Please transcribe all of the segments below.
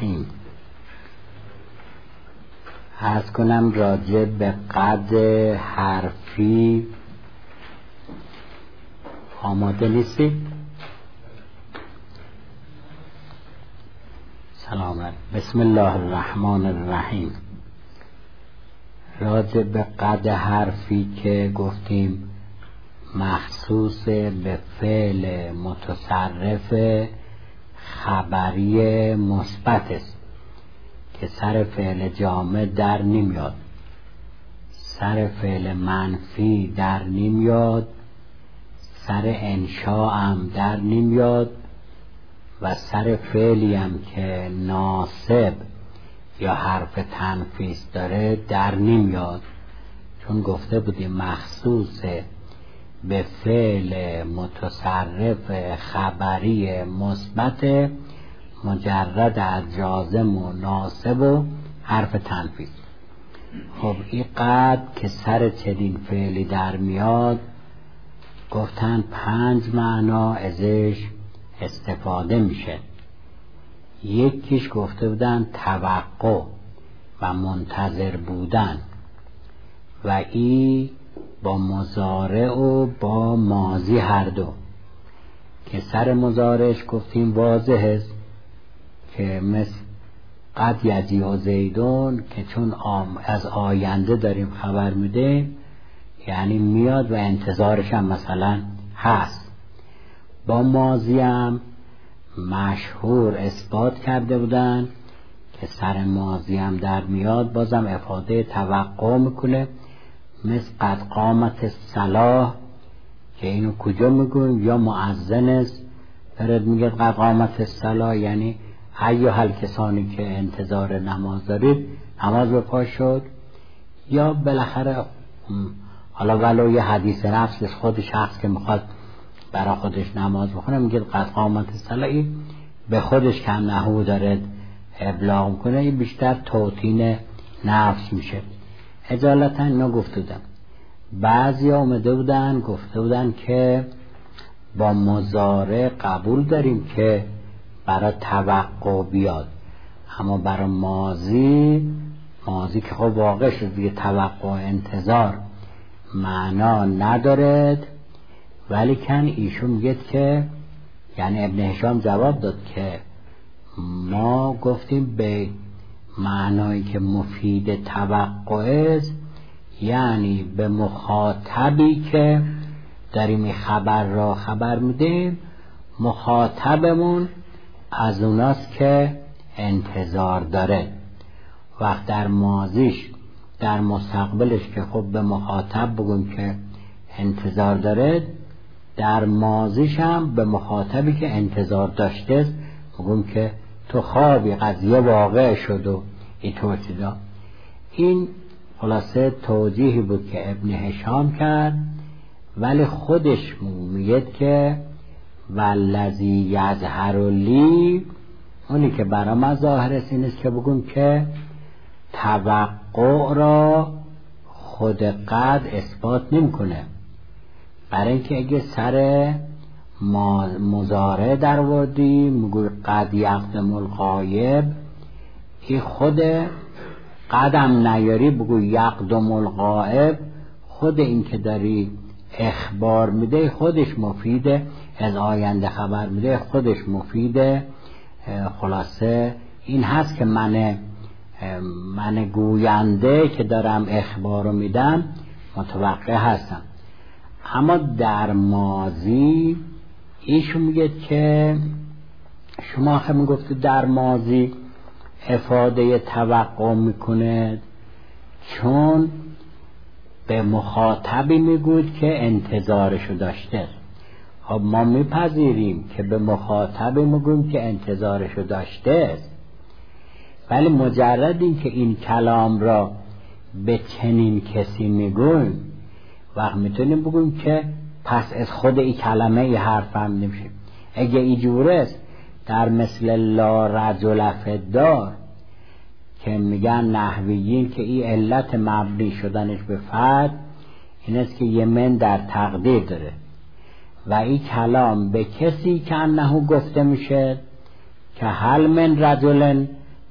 الرحیم. عرض کنم راجع به قد حرفی آماده نیستی؟ سلام علیکم. بسم الله الرحمن الرحیم. راجع به قد حرفی که گفتیم مخصوص به فعل متصرف خبری مثبت است که سر فعل جامد در نمیاد، سر فعل منفی در نمیاد، سر انشاء هم در نمیاد و سر فعلی هم که ناصب یا حرف تنفیس داره در نمیاد، چون گفته بودیم مخصوص به فعل متصرف خبری مثبت مجرد از جازم و ناصب و حرف تنفیس. خب این قد که سر چنین فعلی در میاد گفتن 5 معنا ازش استفاده میشه. یکیش گفته بودن توقع و منتظر بودن و این با مضارع و با ماضی هر دو، که سر مضارعش گفتیم واضح است که مثل قد یجیء زیدون که چون از آینده داریم خبر میده یعنی میاد و انتظارش هم مثلا هست. با ماضی هم مشهور اثبات کرده بودن که سر ماضی هم در میاد بازم افاده توقع میکنه، مثل قد قامت الصلاة که اینو کجا میگویم؟ یا مؤذن است فرد میگه قد قامت الصلاة، یعنی ایها الکسانی که انتظار نماز دارید نماز به پا شد. یا بالاخره حالا ولو یه حدیث نفس خود شخص که میخواد برای خودش نماز بخونه میگه قد قامت الصلاة، به خودش که نحو داره ابلاغ کنه، این بیشتر توطین نفس میشه. اجالتا اینا گفته بودن. بعضی آمده بودن گفته بودن که با مضارع قبول داریم که برای توقع بیاد، اما برای ماضی که خب واقع شد دیگه توقع انتظار معنا ندارد. ولی کن ایشون میگه که یعنی ابن هشام جواب داد که ما گفتیم به معنایی که مفید توقع است، یعنی به مخاطبی که داریم خبر را خبر میدیم مخاطبمون از اوناست که انتظار داره. وقت در ماضیش در مستقبلش که خب به مخاطب بگیم که انتظار داره، در ماضیش هم به مخاطبی که انتظار داشته است بگیم که تو خوابی قضیه واقع شد و اینطور چیزا. این خلاصه توجیهی بود که ابن هشام کرد، ولی خودش میگه که والذی یظهر لی، اونی که برای ما ظاهر است این است که بگیم که توقع را خود قد اثبات نمیکنه، برای اینکه اگه سر مضارع در وردی میگوی قد یقدم الغایب، که خود قدم نیاری بگوی یقدم الغایب، خود این که داری اخبار میده خودش مفیده، از آینده خبر میده خودش مفیده. خلاصه این هست که من گوینده که دارم اخبارو میدم متوقع هستم. اما در ماضی ایشون میگه که شما آخه میگفتید در ماضی افاده توقع میکنه چون به مخاطبی میگوید که انتظارشو داشته. خب ما میپذیریم که به مخاطبی میگویم که انتظارشو داشته است، ولی مجرد این که این کلام را به چنین کسی میگویم وقت میتونیم بگویم که پس از خود این کلمه ای حرف هم نمیشه. اگه اینجوره است در مثل لا رجل فی الدار که میگن نحویین که این علت مبنی شدنش به فرد این است که یه من در تقدیر داره و این کلام به کسی که انه گفته میشه که هل من رجل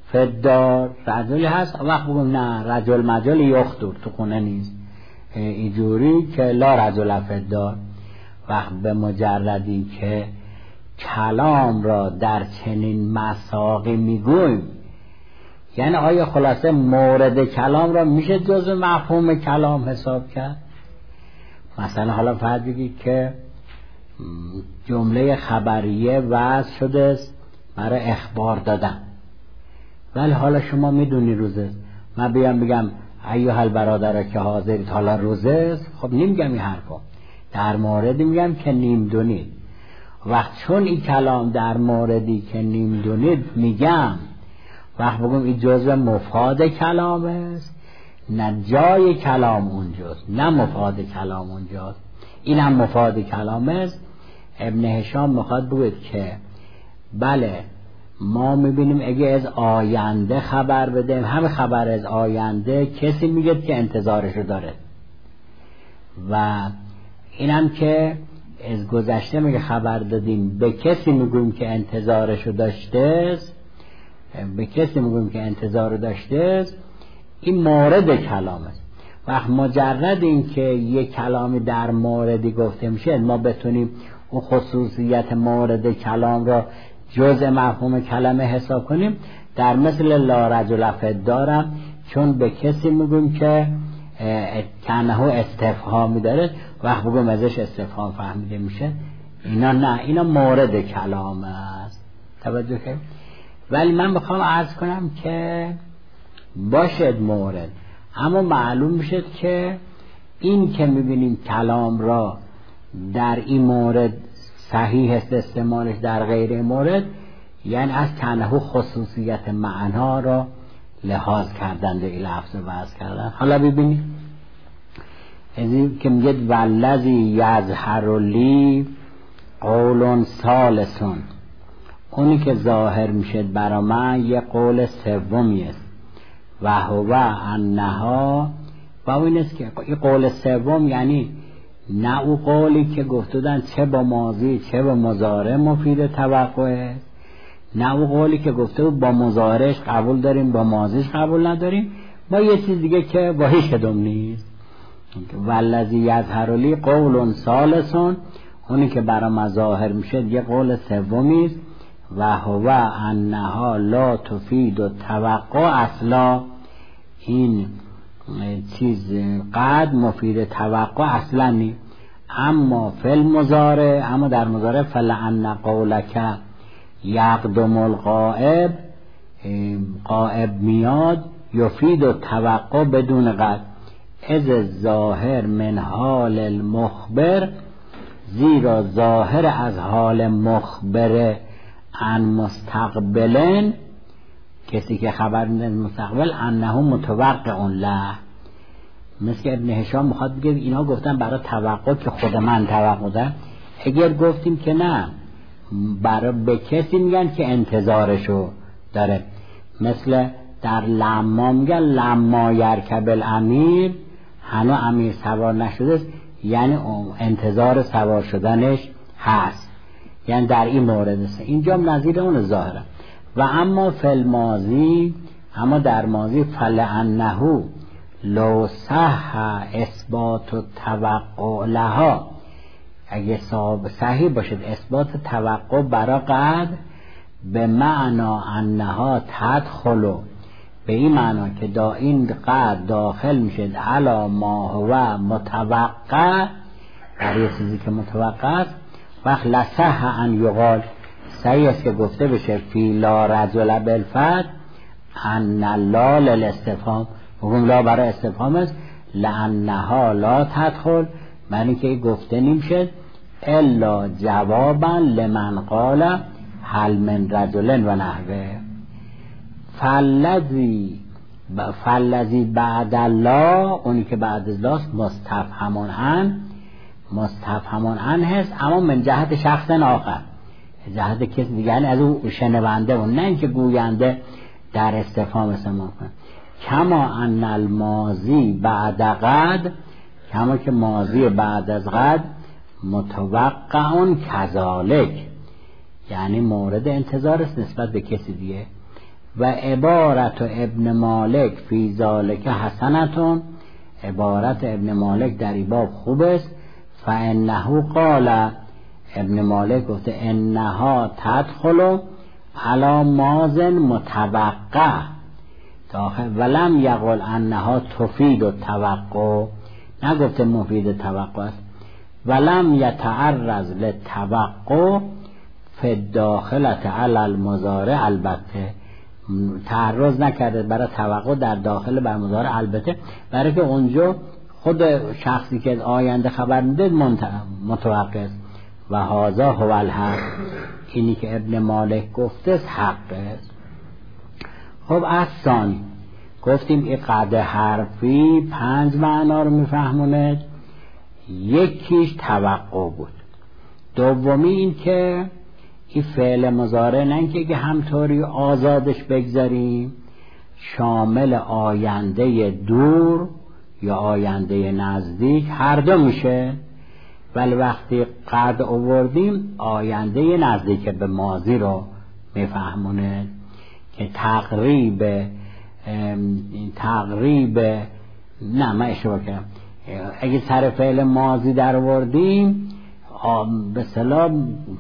فدار رجلی هست، وقت بگم نه رجل مجل یخدور تو خونه نیست، اینجوری که لا رجل فدار. وقت به مجردی که کلام را در چنین مساقی میگویم، یعنی آیا خلاصه مورد کلام را میشه جزء مفهوم کلام حساب کرد؟ مثلا حالا فرض بگید که جمله خبریه وضع شده است برای اخبار دادن، ولی حالا شما میدونی روزه، من بیام بگم ایها البرادر که حاضرید حالا روزه است، خب نمیگم این حرفا، در موردی میگم که نیم دونید. وقت چون این کلام در موردی که نیم دونید میگم، وقت بگم این جزء مفاد کلام است، نه جای کلام اونجاست، نه مفاد کلام اونجاست، این هم مفاد کلام است. ابن هشام میخواد بگوید که بله ما میبینیم اگه از آینده خبر بدیم، همه خبر از آینده کسی میگه که انتظارشو داره، و اینم که از گذشته میگه خبر دادیم به کسی میگویم که انتظارشو داشته است، به کسی میگویم که انتظارو داشته است، این مورد کلام است. وقت مجرد این که یک کلامی در موردی گفته میشه ما بتونیم اون خصوصیت مورد کلام را جزء مفهوم کلمه حساب کنیم، در مثل لا رجل فدارم چون به کسی میگویم که کنه استفهامی داره، وقت بگم ازش استفهام فهمیده میشه، اینا نه، اینا مورد کلام است. توجه کنید. ولی من بخوام عرض کنم که باشد مورد، اما معلوم میشه که این که میبینیم کلام را در این مورد صحیح است استعمالش، در غیر مورد یعنی از کنه خصوصیت معنا را لحاظ کردن به این لفظ وضع کردن. حالا ببینید از این که میگه والذی یظهر لی قول ثالثون، اونی که ظاهر میشه برا من یه قول سومی است، و هو انها، و این است که این قول سوم یعنی نه او قولی که گفتودن چه با ماضی چه با مضارع مفید توقعه، نه او قولی که گفته با مضارعش قبول داریم با ماضیش قبول نداریم، با یه چیز دیگه که با هیچ کدوم نیست. والذی یظهر لی قول ثالثون، اونی که برای مظاهر میشه یه قول سومی است، و هو انها لا تفید التوقع اصلا، این چیز قد مفید توقع اصلا نی، اما فی المضارع، اما در مضارع فلعن قولک یقدم الغائب، غائب میاد، یفید التوقع بدون قد، از ظاهر من حال المخبر، زیرا ظاهر از حال مخبر عن مستقبلن، کسی که خبر میده مستقبل، انه متوقع له. مثل ابن هشام میخواد بگه اینا گفتن برای توقع که خود من توقع دارم، اگر گفتیم که نه برای به کسی میگن که انتظارشو داره، مثل در لما میگن لما یرکب الامیر، هنو امیر سوار نشده است، یعنی انتظار سوار شدنش هست، یعنی در این مورد است. اینجا نظیر اون ظاهره. و اما فی الماضی، اما در ماضی فلعنه لو صح اثبات التوقع لها، اگه صحیح باشد اثبات توقع برا قد، به معنا انها تدخل، به این معنا که دا این قد داخل میشد علا ما هو متوقع، برای چیزی که متوقع است، وقت لصح ان یقال، صحیح است که گفته بشه فی لا رجل بالفتح ان لا للاستفهام، بگم لا برای استفهام است، لانها لا تدخل، معنی که گفته نمیشد الا جوابا لمن قال هل من رجل و نحوه. فالذی بعد الله، اونی که بعد از الله مستفهمون عن هست، اما من جهت شخص آخر، جهت کسی دیگه، یعنی از او شنونده و نه اینکه گوینده در استفهام استعمال کنه. کما ان الماضی بعد قد، کما که ماضی بعد از قد متوقعون کذالک، یعنی مورد انتظار است نسبت به کسی دیگه. و عبارت ابن مالک فی ذالک حسنتون، عبارت ابن مالک در این باب خوب است. فانه قال، ابن مالک گفته انها تدخل علی مازن متوقع داخل، ولم یقل انها تفید التوقع، نگفته مفید توقع است. ولم یتعرض للتوقع فی الداخلة علی المضارع، البته تعرض نکرده برای توقع در داخل بر مضارع، البته برای که اونجا خود شخصی که آینده خبر میده متوقع است. و هذا هو الحق، اینی که ابن مالک گفته است حق است. خب از ثانی گفتیم این قد حرفی 5 معنا رو میفهمونه. یکیش توقع بود. دومی این که این فعل مضارع نه اینکه همطوری آزادش بگذاریم، شامل آینده دور یا آینده نزدیک هر دو میشه، ولی وقتی قد آوردیم آینده نزدیک به ماضی رو میفهمونه که تقریب نه من اشتباه کردم، اگه سر فعل ماضی در آوردیم به اصطلاح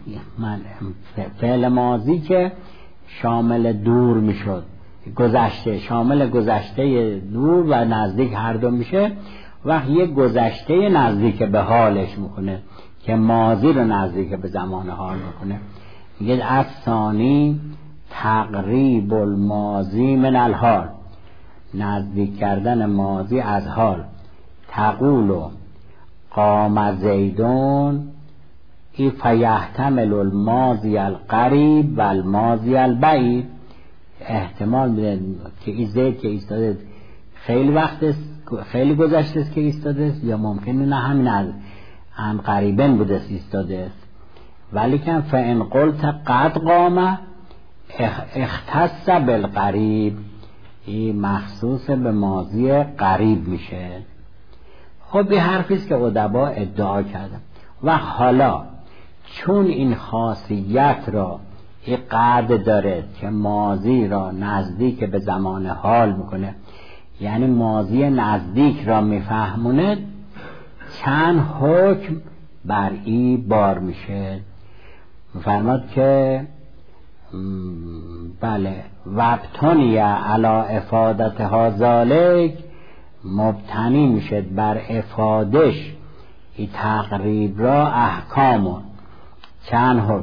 فعل ماضی که شامل دور میشد، گذشته شامل گذشته دور و نزدیک هر دو میشه، وقتی یک گذشته نزدیک به حالش میکنه که ماضی رو نزدیک به زمان حال میکنه. میگه از ثانی تقریب الماضی من الحال، نزدیک کردن ماضی از حال. تقول قام زیدون ای فیحتمل الماضی القریب و الماضی البعید، احتمال میده که این زید که ایستاده خیلی وقت است، خیلی گذشته است که ایستاده است، یا ممکنه نه همین هم قریبن بوده است ایستاده است. ولی که فان قلت قد قام اختص بالقریب، این مخصوص به ماضی قریب میشه. خب این حرفی است که ادبا ادعا کردن. و حالا چون این خاصیت را این قد داره که ماضی را نزدیک به زمان حال میکنه، یعنی ماضی نزدیک را میفهمونه، چند حکم بر این بار میشه. میفرماد که بله وابتنیه علی افادتها ذالک، مبتنی میشه بر افادش این تقریب را احکام، چند حکم.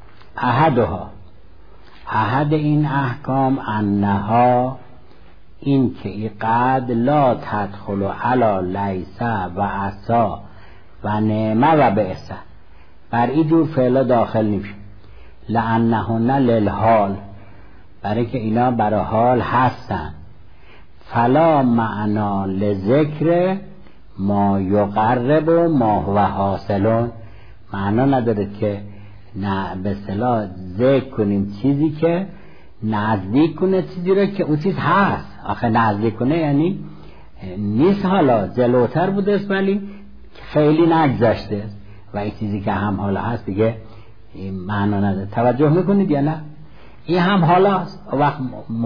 احد این احکام انها، این که ای قد لا تدخل علی لیس و عسا و نعمه و بعثه، بر این جور فعلا داخل نمیشه. لانهن للحال، برای که اینا برای حال هستن. فلا معنا لذکر ما یقرب و ما هو حاصلون، معنا نداره که نه به اصطلاح ذکر کنیم چیزی که نزدیک کنه چیزی رو که اون چیز هست. آخه نزدیک کنه یعنی نیست، حالا جلوتر بوده است ولی خیلی نگذشته است، و این چیزی که هم حالا هست دیگه این معنا نداره. توجه میکنید یا نه؟ این هم حالا است. وقت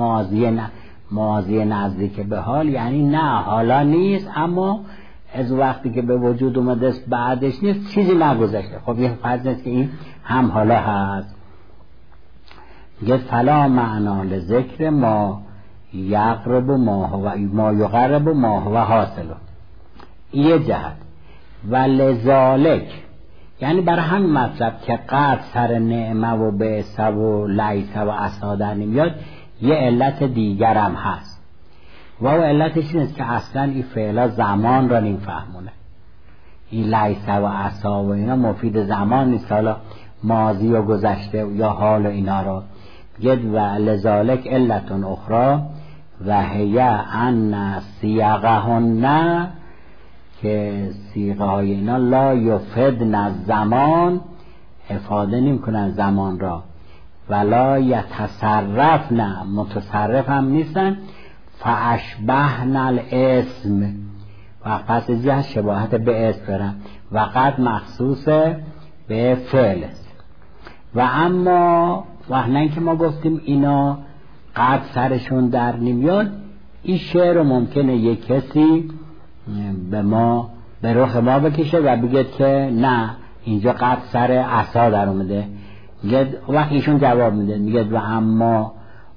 ماضی نزدیک به حال یعنی نه حالا نیست، اما از وقتی که به وجود اومده است بعدش نیست، چیزی نگذشته. خب یه فرض است که این هم حالا هست. میگه فلا معنا لذکر ما یقرب و ما یقرب و ما هو حاصل، یه جهت. و لذالک یعنی برای همین مطلب که قد سر نعمه و بعثه و لیس و عسا در نمیاد، یه علت دیگر هم هست و او علتش اینست که اصلا این فعلا زمان را نمیفهمونه. این لیس و عسا و اینا مفید زمان نیست، حالا ماضی و گذشته یا حال و اینا را گد. و لذالک علت اخرى و هی ان سیغهن، که سیغه های اینا لا یفدن الزمان، افاده نمی کنن زمان را، ولا یتصرفن، متصرف هم نیستن، فاشبهن الاسم، و پس جه شباهت به اسم دارن، و قد مخصوص به فعل است. و اما وحنن که ما گفتیم اینا قد سرشون در نمیاد، این شعر رو ممکنه یک کسی به رخ ما بکشه و بگه که نه اینجا قد سر عصا در اومده. میگه وقت ایشون جواب میده، میگه و اما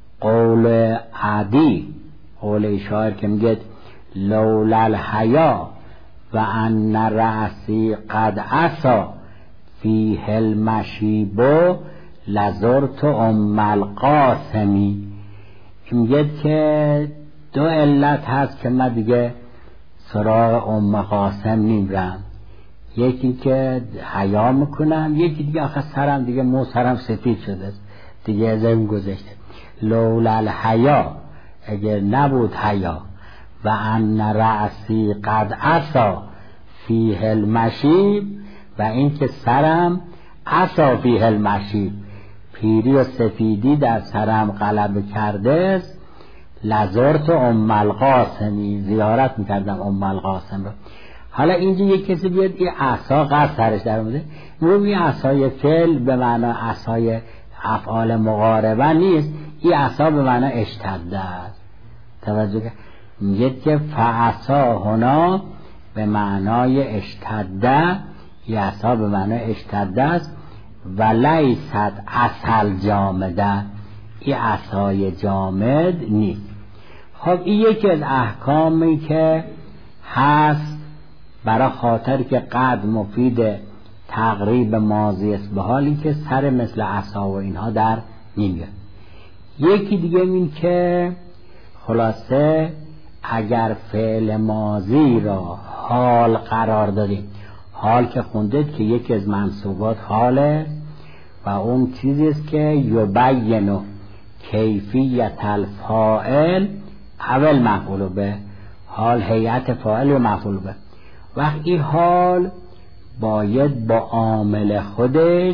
قول عادی، قول شاعر که میگه لولا الحیا و ان رأسی قد عصا فیه المشیب لزرت ام القاسمی. میگه که دو علت هست که من دیگه سراغ ام قاسم نمیرم، یکی که حیا میکنم، یکی دیگه آخه سرم دیگه مو سرم سفید شده دیگه ازم گذشته. لولا الحیا، اگر نبود حیا، و ان رأسی قد عصا فیه المشیب، و این که سرم عصا فیه المشیب، پیری و سفیدی در سرم غلبه کرده است، لزرت ام القاسمی، زیارت میکردم ام القاسم رو. حالا اینجا یک کسی بیاد این عصا قد سرش در اومده، میگم این عصای فعل به معنی عصای افعال مقاربه نیست، این عصا به معنی اشتده است. توجه که میگه که فعصا هنا به معنای اشتده، این عصا به معنی اشتده است، و لیست عصا جامده، این عصای جامد نیست. خب این یکی از احکامی که هست برای خاطر که قد مفید تقریب ماضی است، به حالی که سر مثل عصا و اینها در نمیاد. یکی دیگه این که خلاصه اگر فعل ماضی را حال قرار دادیم، حال که خوندید که یکی از منصوبات حاله و اون چیزی است که یبین کیفیت الفاعل اول مفعول به، حال هیئت فاعل و مفعول به. وقت این حال باید با عامل خودش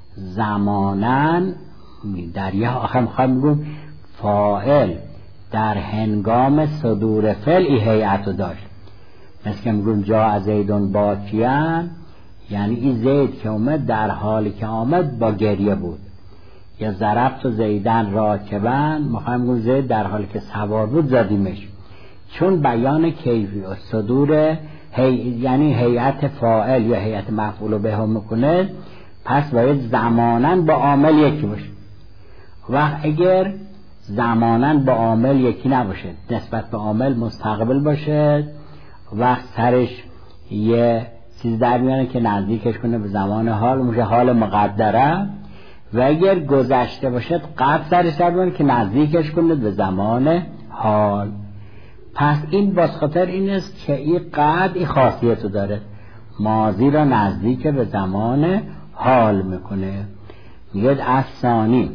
زماناً در یه آخر میخوام بگم فاعل در هنگام صدور فعل این هیئت رو داشت. مثل که میگم جا زیدون باکیان، یعنی این زید که اومد در حالی که آمد با گریه بود. یا ضربت و زیدن راکبن، میخوام بگم زید در حالی که سوار بود زدیمش، چون بیان کیفی و صدور یعنی هیئت فاعل یا هیئت مفعول به هم میکنه، پس باید زماناً با عامل یکی باشه. و اگر زماناً با عامل یکی نباشه، نسبت به عامل مستقبل باشه، وقت سرش یه چیز در میانه که نزدیکش کنه به زمان حال، میشه حال مقدره. و اگر گذشته باشد قد سرش در میانه که نزدیکش کنه به زمان حال. پس این باز خاطر این است که این قد این خاصیت رو داره، ماضی را نزدیک به زمان حال میکنه. میگه الثانی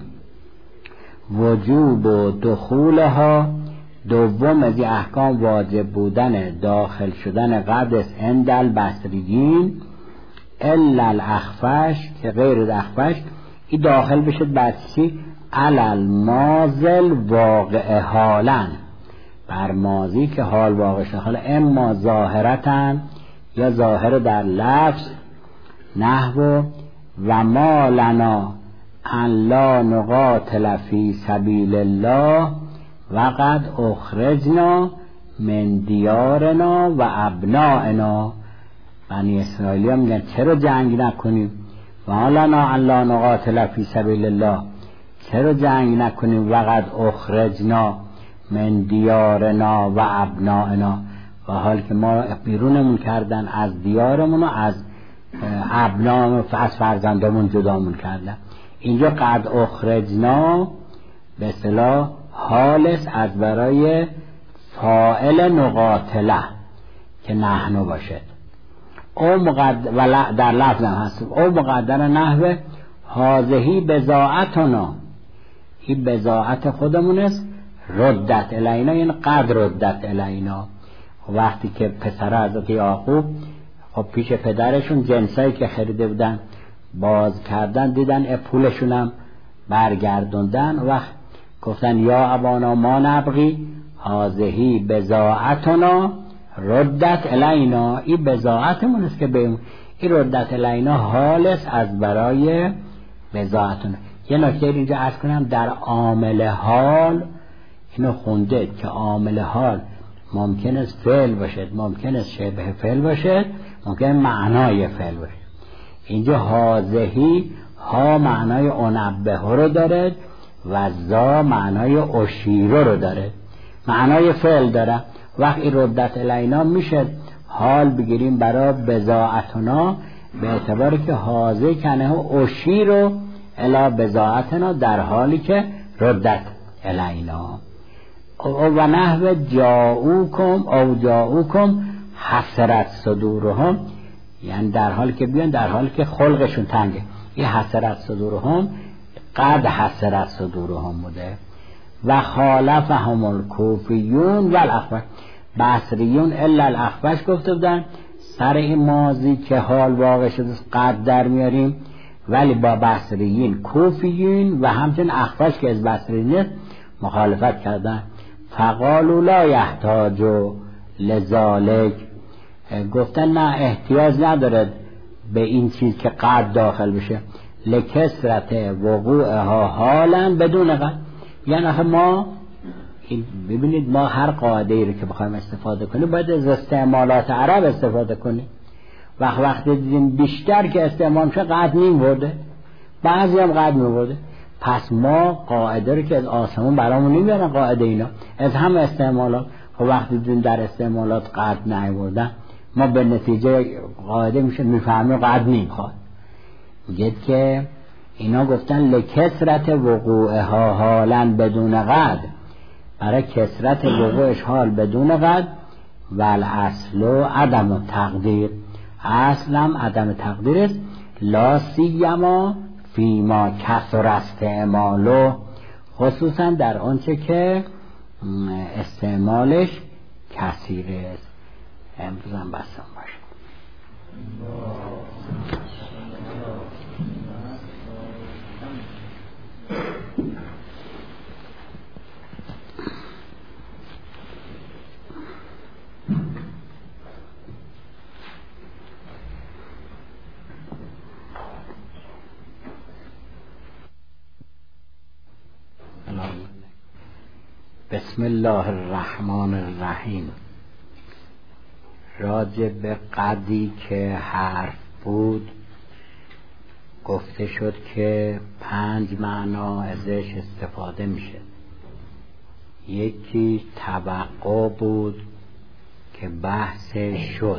وجوب و دخولها، دوم از این احکام واجب بودن داخل شدن قد است عند البصریین، الا الاخفش که غیر الاخفش این داخل بشد بعد چی؟ علل مازل واقع حالن، بر ماضی که حال واقع شد، حالا اما ظاهرتن یا ظاهر در لفظ، نحو و ما لنا ان لا نقاتل فی سبیل الله وقد اخرجنا من دیارنا و ابنائنا. بنی اسرائیلی ها میگن چرا جنگ نکنیم؟ و ما لنا ان لا نقاتل فی سبیل الله، چرا جنگ نکنیم؟ وقد اخرجنا من دیارنا و ابنائنا، و حال که ما بیرونمون کردن از دیارمون و از ابنامون، از فرزندمون جدامون کردن. اینجا قد اخرجنا به اصطلاح حالس از برای فاعل نقاتله که نحنو باشد، او مقدر در لفظ هم هست، او مقدر نحو هازهی بضاعتنا، این بضاعت خودمون است، ردت الینا، یعنی قد ردت الینا. وقتی که پسر حضرت یعقوب خب پیش پدرشون جنسایی که خریده بودن باز کردن، دیدن پولشون هم برگردوندن، وقت گفتن یا ابانا ما نبغی هازهی بضاعتنا ردت الینا، این بضاعتمون است که به این ردت الینا حال است از برای بضاعتنا. یه نکته اینجا عرض کنم، در عامل حال اینو خونده که عامل حال ممکن است فعل باشد، ممکن است شبه فعل باشد، ممکن معنای فعل باشد. اینجا هازهی ها معنای انبه رو داره و زا معنای اشیره رو داره، معنای فعل داره. وقتی ردت الینا میشه حال بگیریم برای بضاعتنا، به اعتباری که حاضر کنه اشیر رو الی بضاعتنا، در حالی که ردت الینا. و نحو جاؤکم او جاؤکم حسرت صدورهم، یعنی در حالی که بیان در حالی که خلقشون تنگه. این حسرت صدورهم قد حسرت صدورهم بوده. و خالفهم الکوفیون و الاخفش، بصریون الا الاخفش گفته بودن سر این ماضی که حال واقع شده قد در میاریم، ولی با بصریین کوفیین و همچنین اخفش که از بصریین مخالفت کردن. فقالوا لا یحتاج لذالک، گفتن نه احتیاج نداره به این چیز که قد داخل بشه. لکثرت وقوعها حالا بدون قد، یعنی آخه ما ببینید ما هر قاعده ای رو که بخوایم استفاده کنیم باید از استعمالات عرب استفاده کنیم. وقتی دیدیم بیشتر که استعمال میشه قد نیم ورده، بعضی هم قد میورده، پس ما قاعده رو که از آسمون برامون نمیارن قاعده اینا، از هم استعمالات. خب وقتی دیدیم در استعمالات قد نیوردن، ما به نتیجه قاعده میشه میفهمیم قد نمیخواد. میگه که اینا گفتن لکثرت وقوعها حالا بدون قد، برای کثرت وقوعش حال بدون قد. و الاصل عدم تقدیر، اصلم عدم تقدیر است. لا سیما فیما کثر استعمالو، خصوصا در آنچه که استعمالش کثیر است. امروز هم بسم باشه. بسم الله الرحمن الرحیم. راجع به قدی که حرف بود گفته شد که 5 معنا ازش استفاده میشه. یکی توقع بود که بحث شد.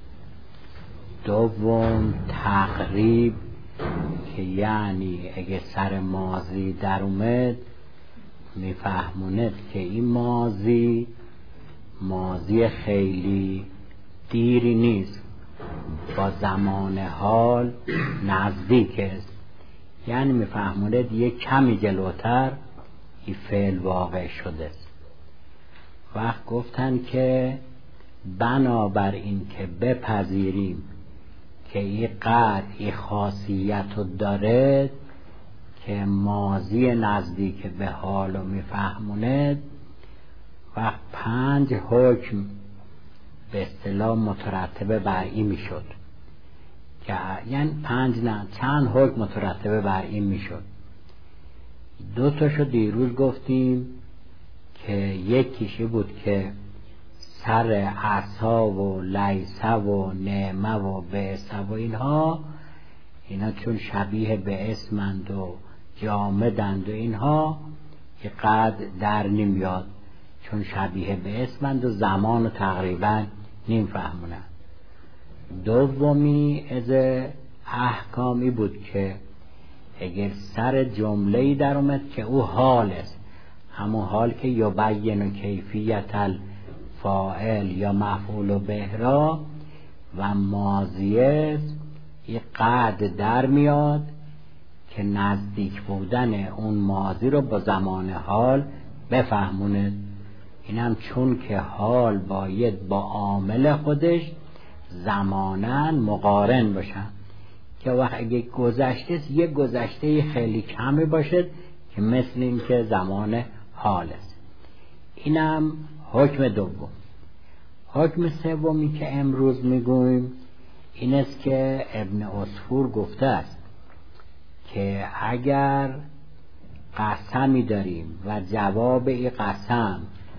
دوم تقریب که یعنی اگه سر ماضی در اومد میفهموند که این ماضی خیلی دیری نیست، با زمان حال نزدیک است، یعنی میفهموند یک کمی جلوتر این فعل واقع شده است. وقت گفتن که بنابر این که بپذیریم که این قد این خاصیت رو داره که ماضی نزدیک به حال رو میفهموند، و 5 حکم به اصطلاح مترتبه بر این میشد، که یعنی 5 نه چند حکم مترتبه بر این میشد. 2 تاشو دیروز گفتیم که یکیش بود که سر عصا و لیسه و نعمه و بعثه و اینا چون شبیه به اسمند و جامدند و اینها که قد در نمیاد، چون شبیه به اسمند و زمان تقریبا نمیفهمونن. دومی از احکامی بود که اگر سر جمله‌ای در اومد که او حال است، همون حال که یبین کیفیت الفاعل یا مفعول به را و ماضی است، این قد در میاد که نزدیک بودن اون ماضی رو با زمان حال بفهمونه. اینم چون که حال باید با عامل خودش زماناً مقارن باشن، که وقت اگه گذشته است یک گذشته خیلی کمی باشد که مثل این که زمان حال است. اینم حکم دوم. حکم سومی که امروز میگوییم این است که ابن عصفور گفته است که اگر قسمی داریم و جواب این قسم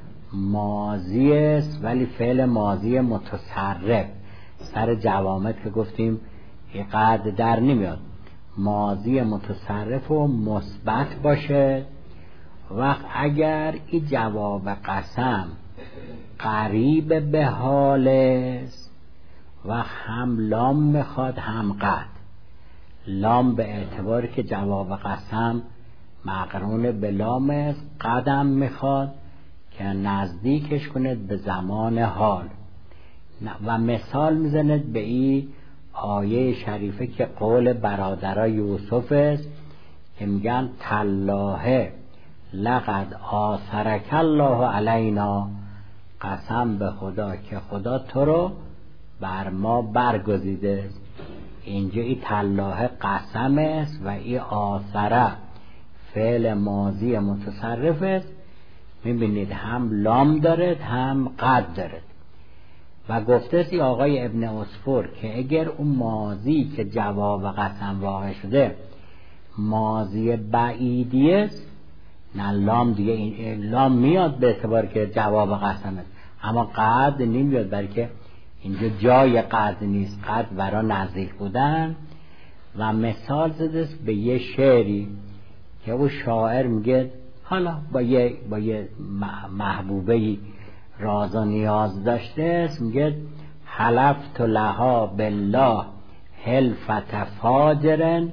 ماضی است، ولی فعل ماضی متصرف سر جوامد که گفتیم این قد در نمیاد، ماضی متصرف و مثبت باشه. وقت اگر این جواب قسم قریب به حال است و هم لام میخواد هم قد، لام به اعتباری که جواب قسم مقرون به لام است، قدم میخواد که نزدیکش کند به زمان حال. و مثال میزند به این آیه شریفه که قول برادرای یوسف است که میگن تالله لقد آثرک الله علینا، قسم به خدا که خدا تو رو بر ما برگزیده است. اینجا این تالله قسم است و این آثره فعل ماضی متصرف است. میبینید هم لام دارد هم قد دارد. و گفته سی آقای ابن عصفور که اگر اون ماضی که جواب قسم واقع شده ماضی بعیدی است، نه لام دیگه، این لام میاد به اعتبار که جواب قسم است، اما قد نمیاد، بلکه اینجا جای قد نیست، قد برای نزدیک بودن. و مثال زده به یه شعری که او شاعر میگه حالا با یه محبوبه راز و نیاز داشته است، میگه حلفت لها بالله حلفت فاجر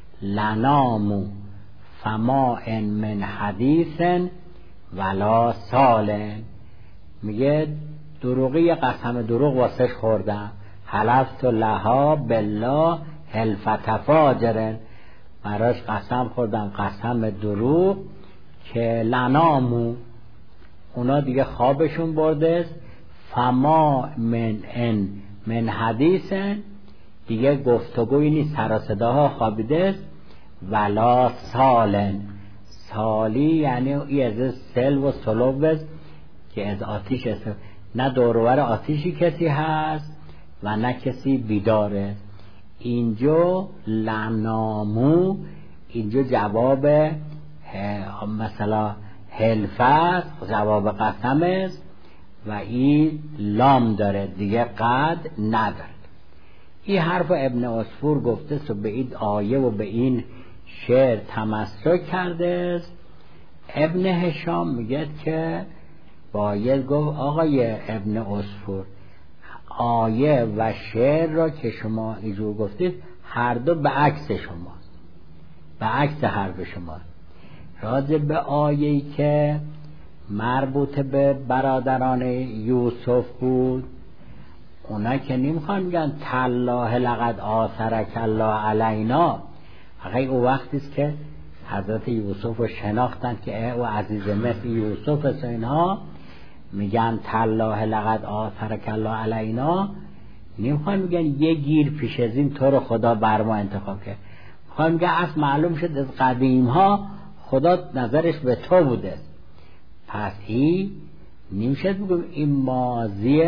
لنامو فما ان من حدیث ولا سال. میگه دروغی قسم دروغ واسش خوردم، حلفت لها بالله حلفت فاجر، براش قسم خوردم قسم دروغ که لنامو اونا دیگه خوابشون برده است، فما من حدیث دیگه گفتگوی نیست، سر و صداها خوابیده است، ولا سالن، سالی یعنی ای از سل و سلوب است که از آتیش است، نه دورور آتیشی کسی هست و نه کسی بیداره. اینجا لنامو، اینجا جواب مثلا حلفت جواب قسم است و این لام داره دیگه قد نداره. این حرف ابن عصفور گفته است و به این آیه و به این شعر تمسک کرده است. ابن هشام میگه که باید گفت آقای ابن عصفور آیه و شعر را که شما اینجور گفتید هر دو به عکس شماست، به عکس حرف شماست. راجع به آیه‌ای که مربوط به برادران یوسف بود، اونا که نمیخوان میگن تالله لقد آثرک الله علینا، اگه او وقتی است که حضرت یوسف رو شناختن که او عزیز مصر یوسف است، اینها میگن تالله لقد آثرک الله علینا، نمیخوان میگن یه گیر پیش از این تو رو خدا بر ما انتخاب کرد، میخوان میگن اصل معلوم شد از قدیم ها خدا نظرش به تو بوده. پس این نمیشه بگم این ماضی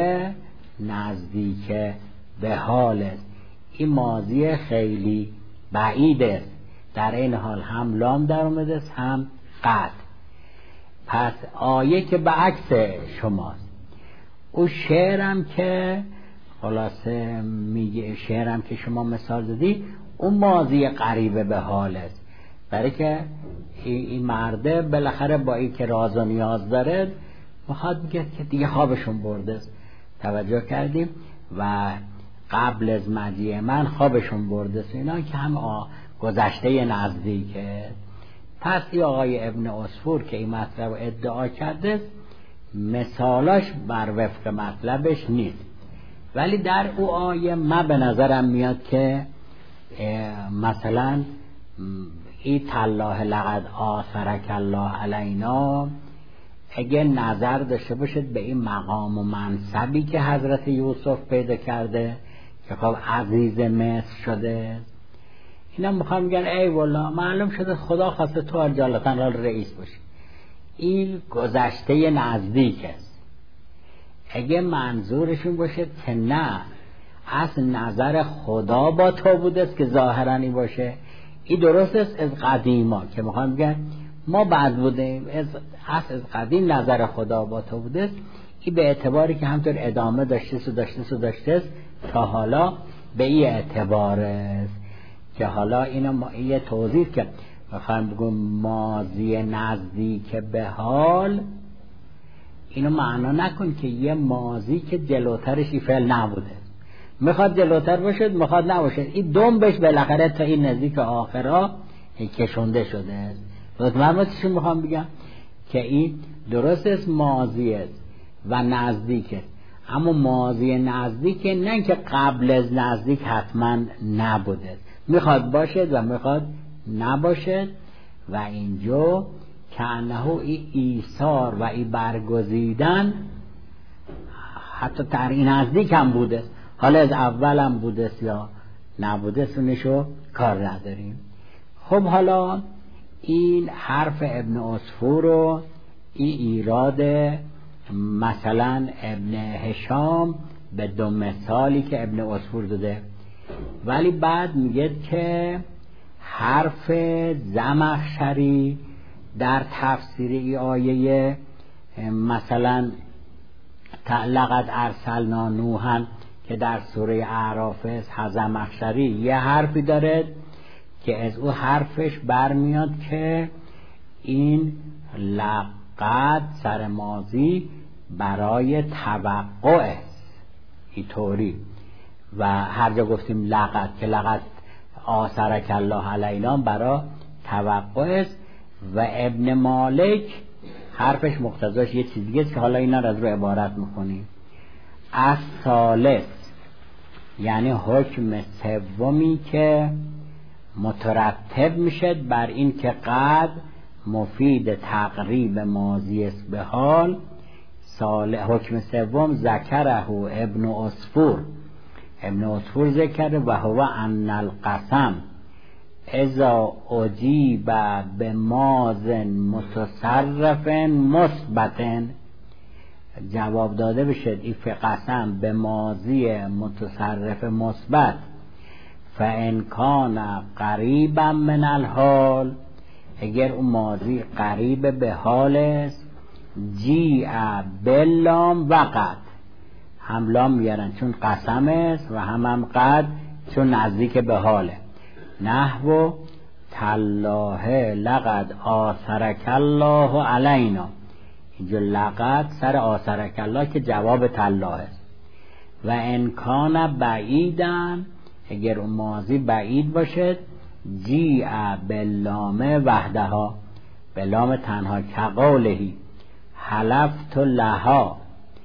نزدیک به حال است، این ماضی خیلی بعید است، در این حال هم لام در اومده است هم قد. پس آیه که به عکس شماست. او شعرم که خلاصه میگه، شعرم که شما مثال زدی اون ماضی قریب به حال است، برای که این مرده بالاخره با این که راز و نیاز داره میخواد میگه که دیگه خوابشون برده است. توجه کردیم و قبل از مجیء من خوابشون برده است، اینا که هم گذشته نزدیکه. پس این آقای ابن عصفور که این مطلب ادعا کرده مثالاش بر وفق مطلبش نیست، ولی در او آیه من به نظرم میاد که مثلا این تالله لقد آثرک الله علینا اگه نظر داشته باشد به این مقام و منصبی که حضرت یوسف پیدا کرده که خب عزیز مصر شده، اینا میخوام میگن ای والله معلوم شده خدا خواسته تو اجالتا را رئیس باشی. این گذشته نزدیک است. اگه منظورشون باشه که نه از نظر خدا با تو بوده است که ظاهرانی باشه، این درست است از قدیما که میخوام بگن ما بعد بودیم، از قدیم نظر خدا با تو بوده. این به اعتباری که همطور ادامه داشته تا حالا به این اعتبار است که حالا اینو یه توضیح که میخوایم بگم ماضی نزدیک به حال، اینو معنا نکن که یه ماضی که جلوترش این فعل نبوده، میخواد جلوتر باشد میخواد نباشد، این دنبش بالاخره تا این نزدیک آخرها کشونده شده. مطمئنشون میخوام بگم که این درست است ماضی است و نزدیک است، اما ماضی نزدیک نه که قبل از نزدیک حتما نبوده، میخواد باشد و میخواد نباشد. و اینجا که انه ای ایثار و ای برگزیدن حتی در این نزدیک هم بوده، حالا از اول هم بوده یا نبوده سونشو کار نداریم. خب حالا این حرف ابن عصفور رو این ایراد مثلا ابن هشام به دو مثالی که ابن عصفور داده، ولی بعد میگه که حرف زمخشری در تفسیر ای آیه مثلا لقد ارسلنا نوحا که در سوره اعراف است، زمخشری یه حرفی داره که از او حرفش برمیاد که این لقد سر ماضی برای توقع است اینطوری، و هر جا گفتیم لقد که لقد آثرک الله علینا برای توقع است. و ابن مالک حرفش مقتضاش یه چیز دیگه است که حالا اینا رو از رو عبارت میکنیم. از ثالث یعنی حکم سومی که مترتب میشد بر این که قد مفید تقریب ماضی است به حال. حکم سوم ذکره ابن عصفور ذکره و هو ان القسم اذا اجیب به ماضٍ متصرف مثبت، جواب داده بشد این قسم به ماضی متصرف مثبت، فان کان قریبا من الحال، اگر اون ماضی قریب به حال است، جیء باللام و قد، هم لام میارن چون قسم است و هم قد چون نزدیک به حاله. نحو تالله لقد آثرک الله علینا، اینجا لقد سر آثرک الله که جواب تالله است. و انکان بعیدن، اگر اون ماضی بعید باشد، جیء باللام وحدها، باللام تنها، کقولهی حلفت لها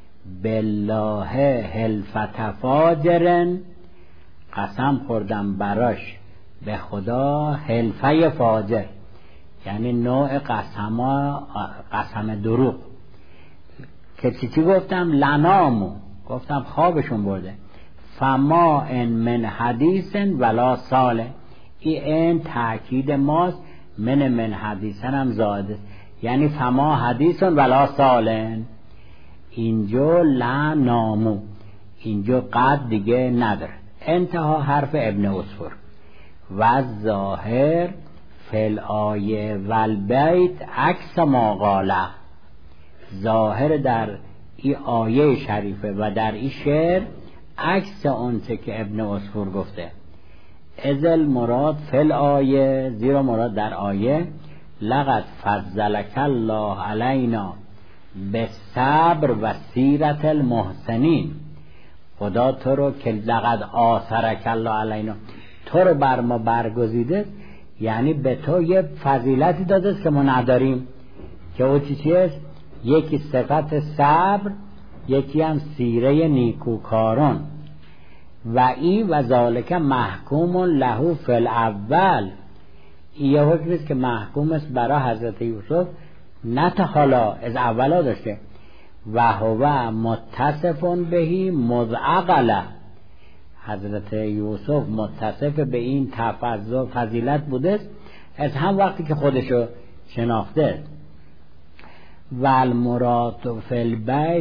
بالله حلفت فاجرن، قسم خوردم براش به خدا حلفه فاجر، یعنی نوع قسم دروغ. که چی گفتم؟ لنامو، گفتم خوابشون برده. فما ان من حدیث ولا ساله، این تأکید ماست، من حدیثن هم زاده، یعنی فما حدیث ولا سالن. اینجا لنامو، اینجا قد دیگه نداره. انتها حرف ابن عصفور. و ظاهر فی الآیه و البیت عکس ما قاله، ظاهر در این آیه شریفه و در این شعر عکس اونچه که ابن عصفور گفته. ازل مراد فی الآیه، زیرا مراد در آیه لقد فضلک الله علینا بالصبر و سیرت المحسنین، خدا تو رو که لقد آثرک الله علینا، تو رو بر ما برگزیده، یعنی به تو یه فضیلتی داده است که ما نداریم، که او چیست؟ یکی صفت صبر، یکی هم سیره نیکوکاران. و این و ذالک محکوم له فی الاول، این یه حکمی است که محکوم است برای حضرت یوسف، نه تا حالا، از اولا داشته. و هو متصف بهی مذعقله، حضرت یوسف متصف به این تفضل فضیلت بوده از هم وقتی که خودشو شناخته. و المراد فی البیت،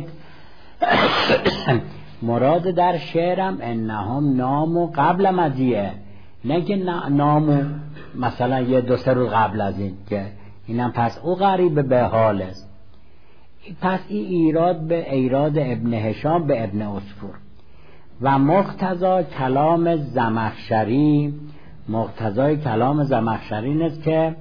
مراد در شعرم انهم نامو قبل مجیه، نه که نامو مثلا یه دو سه روز قبل از این که اینم پس او قریب به حال است. پس این ایراد به ایراد ابن هشام به ابن عصفور. و مقتضا کلام زمخشری، مقتضای کلام زمخشری این است که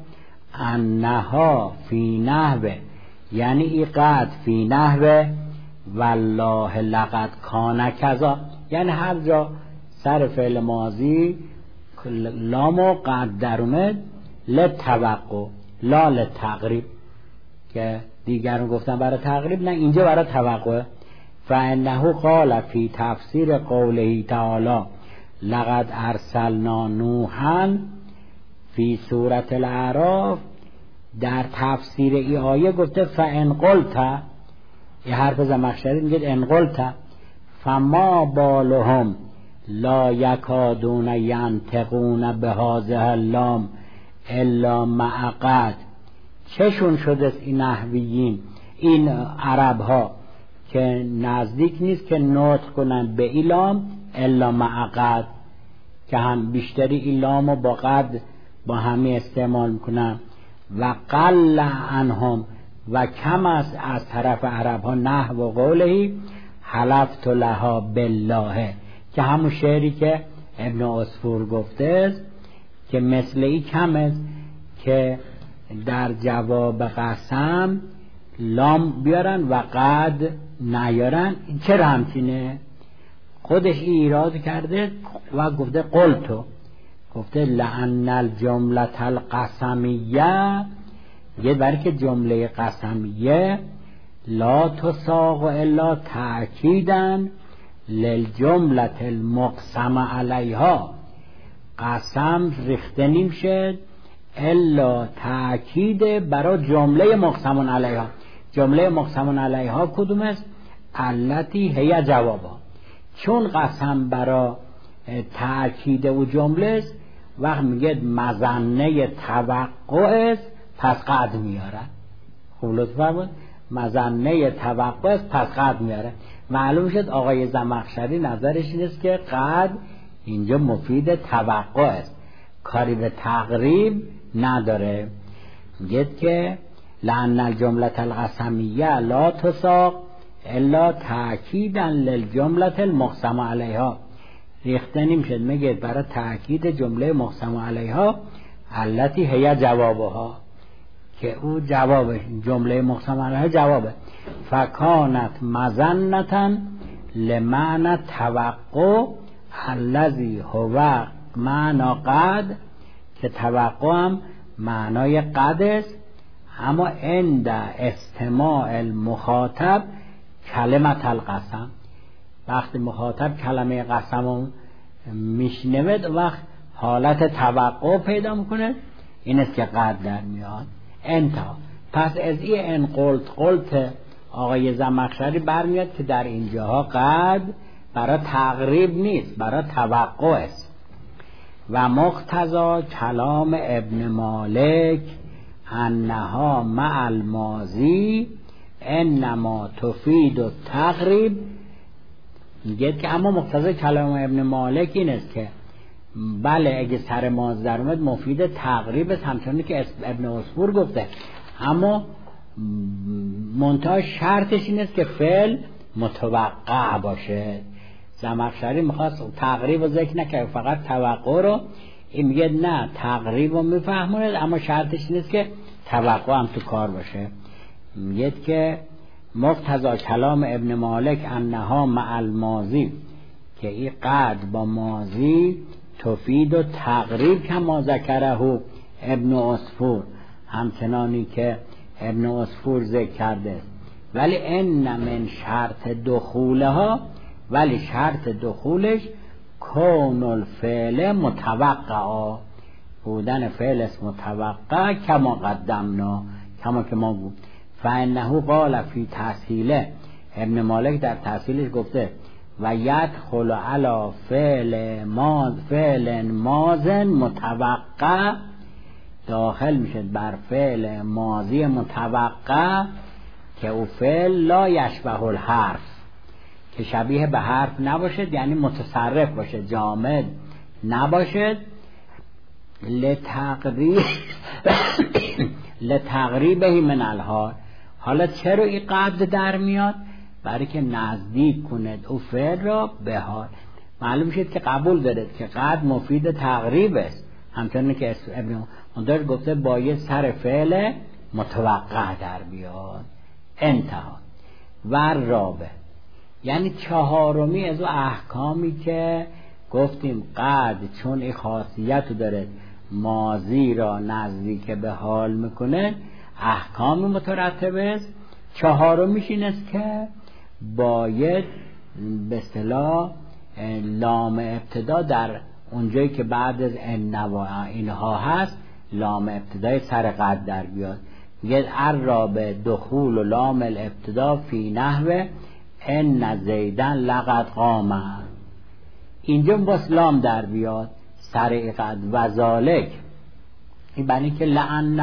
انها فی نحوه، یعنی ای قد فی نحوه والله لقد کان کذا، یعنی هر جا سر فعل ماضی لامو قد در اومد لتوقع لا لتقریب، که دیگرون گفتن برای تقریب، نه اینجا برای توقع. فانه قال فی تفسیر قوله تعالی لقد ارسلنا نوحا فی سورة الاعراف، در تفسیر ای آیه گفته فان قلت، یه حرف زمخشری میگه ان قلت فما بالهم لا یکادون ینطقون بهذه اللام الا مع قد، چشون شده این نحویین، این عرب ها که نزدیک نیست که نطق کنن به ایلام الا مع قد، که هم بیشتری ایلامو با قد با همی استعمال میکنن. و قل عنهم، و کم است از طرف عرب ها نحو و قولهی حلفت لها بالله، که همون شعری که ابن عصفور گفته است که مثل ای کم است که در جواب قسم لام بیارن و قد نیارن. چرا همچینه؟ خودش ایراد کرده و گفته قلتو، گفته لأن الجمله القسمیه، یه برای که جمله قسمیه لا تساق الا تأکیدا للجمله المقسم علیها، قسم ریخته نمیشه الا تأکید برای جمله مقسم علیها. جمله مقسم علیها کدوم است؟ التی هی جوابا، چون قسم برای تأکید و جمله است، وقت میگه مظنه توقع است پس قد میاره. خوب لطفا بود، مظنه توقع است پس قد میاره. معلوم شد آقای زمخشری نظرش این است که قد اینجا مفید توقع است، کاری به تقریب نداره. میگه که لأن الجمله القسمیه لا تساق الا تأکیدا للجمله المقسم علیها، ریخته نمیشد میگه برای تأکید جمله مقسم علیها التی هی جوابها، که او جوابش جمله مقسم علیها جوابه. فکانت مظنه لمعنى توقع الذی هو معنی قد، که توقع هم معنای قد است، اما عند استماع المخاطب کلمت القسم، وقتی مخاطب کلمه قسم میشنود وقت حالت توقع پیدا میکنه، این است که قد در میاد. انتها. پس از این قلت آقای زمخشری برمیاد که در اینجاها قد برای تقریب نیست، برای توقع است. و مقتضا کلام ابن مالک انها مع الماضی انما تفید التقریب، میگه که اما مقتضای کلام ابن مالک این است که بله اگه سر ماضی در اومد مفید تقریب است، همچنانی که ابن عصفور گفته، اما منتها شرطش این است که فعل متوقع باشه. زمخشری میخواست تقریب رو ذکر نکنه، فقط توقع رو. این میگه نه، تقریب رو میفهمونه اما شرطش این است که توقع هم تو کار باشه. میگه که مقتضا کلام ابن مالک انها مع الماضی، که این قد با ماضی تفید و تقریب کما ذکره ابن عصفور، همچنانی که ابن عصفور ذکر کرده. ولی ان من شرط دخولها، ولی شرط دخولش کون الفعل متوقع، بودن فعل متوقع کما قدمنا، کما که ما بود. فانه قال فی تحصیله، ابن مالک در تحصیلش گفته و یدخل علی فعل ماض متوقع، داخل میشه بر فعل ماضی متوقع که او فعل لا یشبه الحرف، که شبیه به حرف نباشد، یعنی متصرف باشد، جامد لتقریبه من الحال. حالا چرا این قد در میاد؟ برای که نزدیک کند او فعل را به حال. معلوم شد که قبول دارد که قد مفید تقریب است، همچنان که ابن مندر گفته باید سر فعل متوقع در بیاد. انتها. و رابع یعنی چهارمی از احکامی که گفتیم قد چون این خاصیت داره ماضی را نزدیک به حال میکنه، احکام مترتب است. چهارمیش این است که باید به اصطلاح لام ابتدا در اونجایی که بعد از اینها هست لام ابتدای سر قد در بیاد. میگه الرابع دخول و لام الابتدا فی نحو ان زیدن لقد قام. اینجا باز لام در بیاد سر قد و ذالک. این بنی که لعن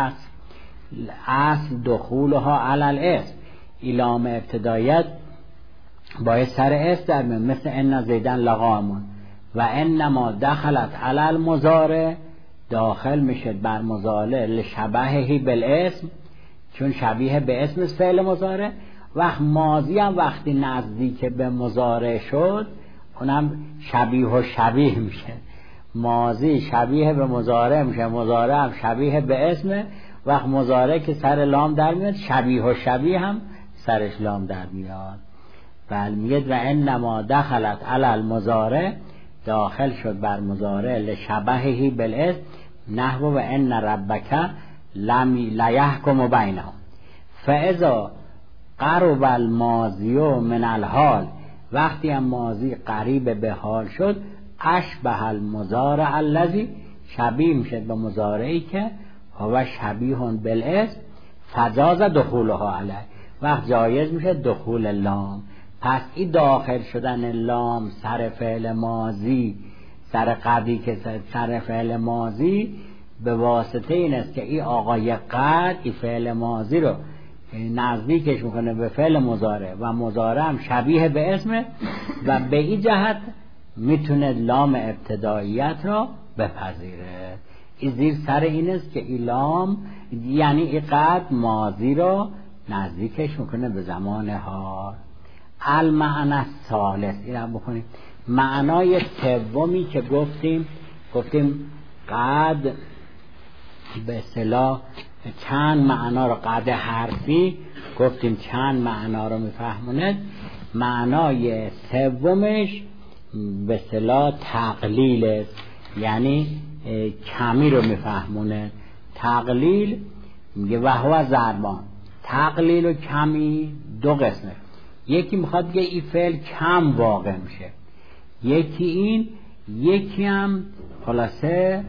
اصل دخولها علی الاسم، این لام ابتدایت باید سر اسم در میاد، مثل ان زیدن لقامون. و انما دخلت علی المضارع، داخل میشه بر مضارع لشبهه بالاسم، چون شبیه به اسم فعل مضارع. وقت ماضی هم وقتی نزدیک به مضارع شد اونم شبیه و شبیه میشه. ماضی شبیه به مضارع میشه، مضارع هم شبیه به اسم. وقت مضارع که سر لام در میاد شبیه و شبیه هم سرش لام در میاد. بل میگه و انما دخلت علی المضارع، داخل شد بر مضارع لشبهه بالاسم نحو و ان ربک لم لیحکم بینهم. فاذا قرب الماضی من الحال، وقتی هم ماضی قریب به حال شد اشبه المضارع الذی، شبیه میشه به مضارعی که هو شبیه بالاسم فجاز دخولها علیه، وقت جایز میشه دخول لام. پس این داخل شدن لام سر فعل ماضی، سر قدی که سر فعل ماضی، به واسطه این است که این آقای قد این فعل ماضی رو نزدیکش میکنه به فعل مضارع و مضارع هم شبیه به اسمه و به این جهت میتونه لام ابتداییت را بپذیره. این زیر سر این است که این لام یعنی این قد ماضی را نزدیکش میکنه به زمان حال. المعنی الثالث، این هم بکنیم معنای سومی که گفتیم قد به اصطلاح چند معنا رو، قد حرفی گفتیم چند معنا رو میفهمونه. معنای سومش به اصطلاح تقلیل است، یعنی کمی رو میفهمونه. تقلیل میگه و هو ضربان. تقلیل و کمی دو قسمه، یکی میخواد که این فعل کم واقع میشه، یکی این، یکی هم خلاصه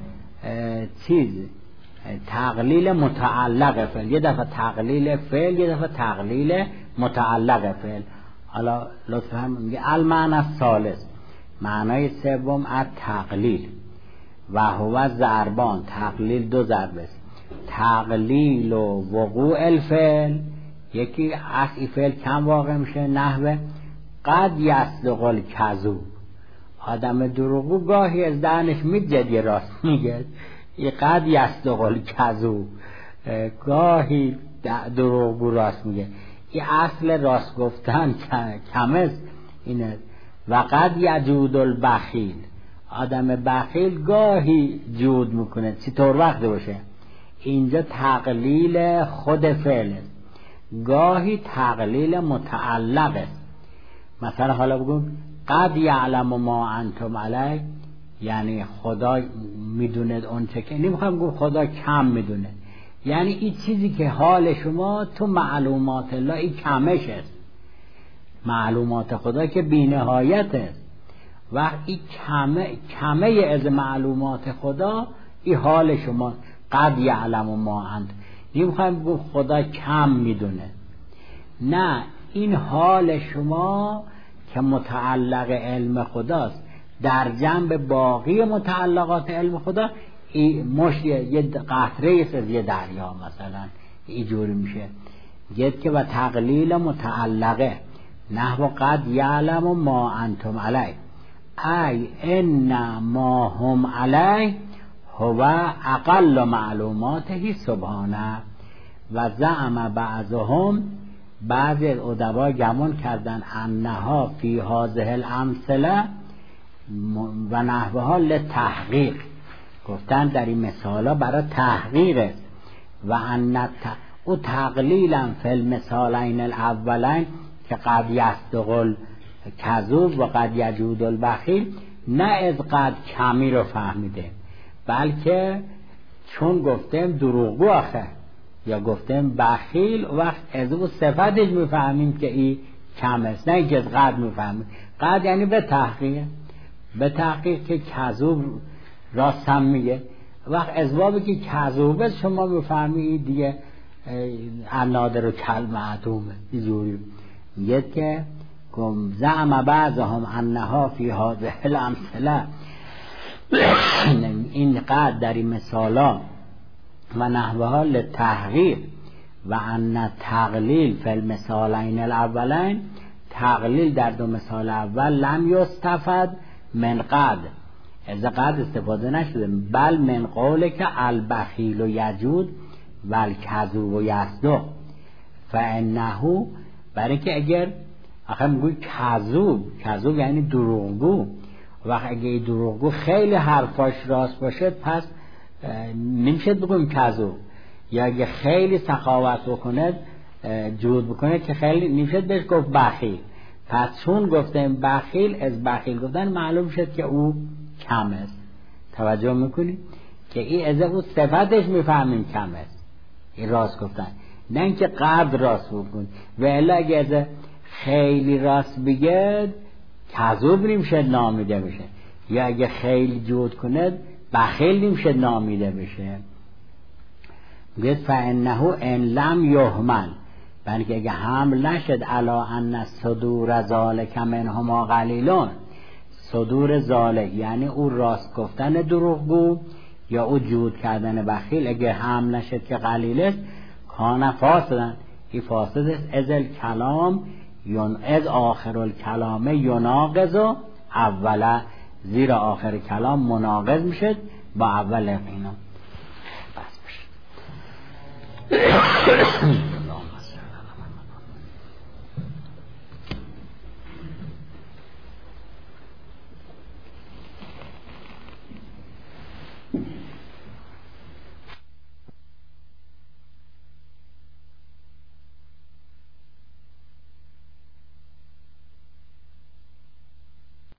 تقلیل متعلق فعل. یه دفعه تقلیل فعل، یه دفعه تقلیل متعلق فعل. حالا لطفا میگه المعنی الثالث، معنای سوم از تقلیل و هو ضربان. تقلیل دو ضربه است، تقلیل و وقوع الفعل، یکی از این فعل کم واقع میشه نحوه قد یصدق الکذوب. آدم دروغگو گاهی از دهنش میجد راست میگه، این قد یصدق الکذوب، گاهی دروغگو راست میگه. این اصل راست گفتن کم است اینه. و قد یجود البخیل، آدم بخیل گاهی جود میکنه، چطور وقت باشه. اینجا تقلیل خود فعل است، گاهی تقلیل متعلق است. مثلا حالا بگم قد یعلم ما انتم علیه، یعنی خدا میدونه اون چه که، نمیخوام بگم خدا کم میدونه، یعنی این چیزی که حال شما تو معلومات الله این کمش است. معلومات خدا که بینهایت است و این کمه از معلومات خدا این حال شما. قد یعلم ما انت، نمیخوایم بگم خدا کم میدونه، نه، این حال شما که متعلق علم خداست در جنب باقی متعلقات علم خدا. این مشت یه قطره است از یه دریا مثلا، اینجوری میشه. گفت که و تقلیل متعلقه نحو قد یعلم ما انتم علیه ای ان ما هم علیه هو اقل معلوماته سبحانه. و زعم بعضهم، بعضی ادبا گمان کردن انها فی هذه الامثله و نحوها لتحقیق، گفتن در این مثالا برای تحقیق است. و ان او تقلیلا فی المثالین الاولین که قد یصدق الکذوب و قد یجود البخیل، نه از قد کمی رو فهمیده، بلکه چون گفتیم دروغگو آخه یا گفتیم بخیل، وقت از او صفتش میفهمیم که این کم است، نه اینکه از قد میفهمیم. قد یعنی به تحقیق که کذوب راست هم میگه. وقت از بابی که کذوبه شما میفهمید دیگه النادر و کل معدومه. اینجوری میگه که زعم بعضهم انها فی هذه الامثله، این قد در این مثالا و نحوها لتحقیق و ان تقلیل فی المثالین الاولین، تقلیل در دو مثال اول لم یستفد من قد، از قد استفاده نشده، بل من قول که البخیل و یجود و الکذوب و یصدق. فانه، برای که اگر آخه میگوی کذوب یعنی دروغگو، وقت اگه دروغگو خیلی حرفاش راست باشه پس نمیشه بگویم کذوب، یا اگه خیلی سخاوت بکنه جود بکنه که خیلی نمیشه بهش گفت بخیل. پس چون گفتیم بخیل، از بخیل گفتن معلوم شد که او کم است. توجه میکنی که این از او صفتش میفهمیم کم است، این راست گفتن، نه اینکه قدر راست بکن. و الا اگه از خیلی راست بگه کذوب نمیشه نامیده بشه، یا اگه خیلی جود کنه بخیل نمیشه نامیده بشه. میگه فانه ان لم یهمل، بلکه اگه حمل نشد علا ان صدور ذالک منهما قلیلون، صدور ذالک یعنی او راست گفتن دروغگو یا او جود کردن بخیل، اگه حمل نشد که قلیل است، کان فاسدن، این فاسد است. از الکلام از آخر الکلام یناقض اوله، زیرا آخر کلام مناقض میشد با اول اینا.